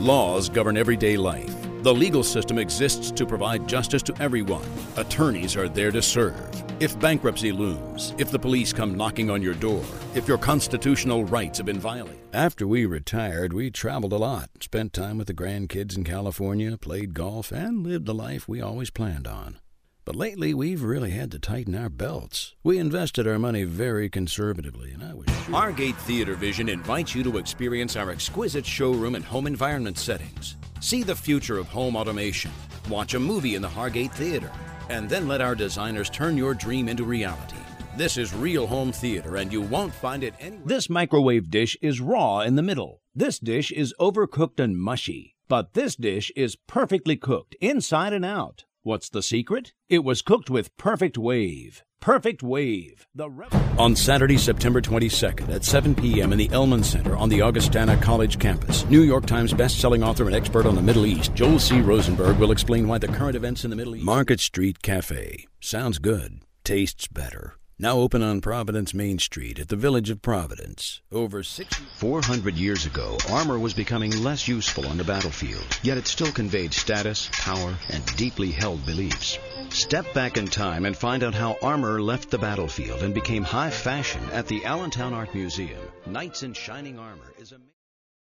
Laws govern everyday life. The legal system exists to provide justice to everyone. Attorneys are there to serve. If bankruptcy looms, if the police come knocking on your door, if your constitutional rights have been violated. After we retired, we traveled a lot, spent time with the grandkids in California, played golf, and lived the life we always planned on. But lately, we've really had to tighten our belts. We invested our money very conservatively, and I was sure... Hargate Theater Vision invites you to experience our exquisite showroom and home environment settings. See the future of home automation. Watch a movie in the Hargate Theater. And then let our designers turn your dream into reality. This is real home theater, and you won't find it anywhere. This microwave dish is raw in the middle. This dish is overcooked and mushy. But this dish is perfectly cooked, inside and out. What's the secret? It was cooked with Perfect Wave. Perfect Wave. On Saturday, September 22nd at 7 p.m. in the Elman Center on the Augustana College campus, New York Times best-selling author and expert on the Middle East, Joel C. Rosenberg, will explain why the current events in the Middle East... Market Street Cafe. Sounds good. Tastes better. Now open on Providence Main Street at the Village of Providence. 400 years ago, armor was becoming less useful on the battlefield, yet it still conveyed status, power, and deeply held beliefs. Step back in time and find out how armor left the battlefield and became high fashion at the Allentown Art Museum. Knights in Shining Armor is amazing.